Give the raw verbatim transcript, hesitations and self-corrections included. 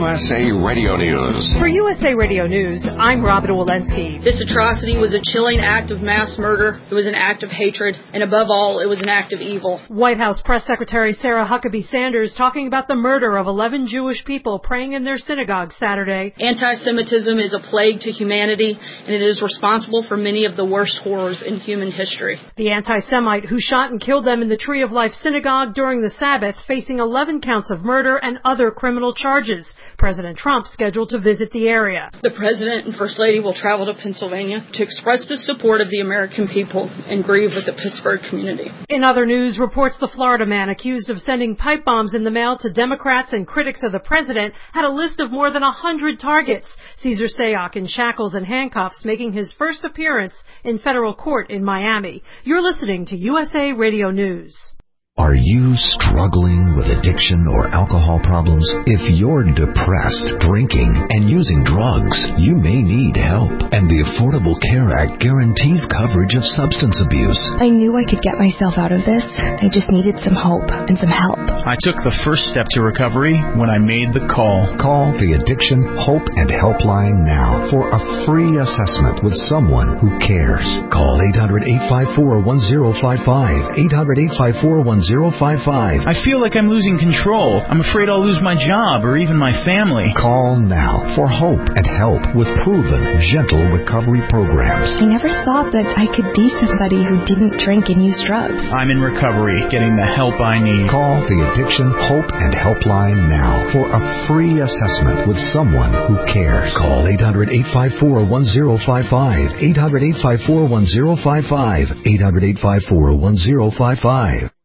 S A Radio News. For U S A Radio News, I'm Robin Walensky. This atrocity was a chilling act of mass murder. It was an act of hatred. And above all, it was an act of evil. White House Press Secretary Sarah Huckabee Sanders talking about the murder of eleven Jewish people praying in their synagogue Saturday. Anti-Semitism is a plague to humanity, and it is responsible for many of the worst horrors in human history. The anti-Semite who shot and killed them in the Tree of Life synagogue during the Sabbath facing eleven counts of murder and other criminal charges. President Trump scheduled to visit the area. The President and First Lady will travel to Pennsylvania to express the support of the American people and grieve with the Pittsburgh community. In other news, reports the Florida man accused of sending pipe bombs in the mail to Democrats and critics of the president had a list of more than one hundred targets. Cesar Sayoc in shackles and handcuffs making his first appearance in federal court in Miami. You're listening to U S A Radio News. Are you struggling with addiction or alcohol problems? If you're depressed, drinking, and using drugs, you may need help. And the Affordable Care Act guarantees coverage of substance abuse. I knew I could get myself out of this. I just needed some hope and some help. I took the first step to recovery when I made the call. Call the Addiction Hope and Helpline now for a free assessment with someone who cares. Call eight hundred, eight five four, one zero five five, eight hundred, eight five four, one zero five five. I feel like I'm losing control. I'm afraid I'll lose my job or even my family. Call now for hope and help with proven, gentle recovery programs. I never thought that I could be somebody who didn't drink and use drugs. I'm in recovery, getting the help I need. Call the Addiction Hope and Helpline now for a free assessment with someone who cares. Call eight hundred, eight five four, one zero five five, eight hundred, eight five four, one zero five five, eight hundred, eight five four, one zero five five.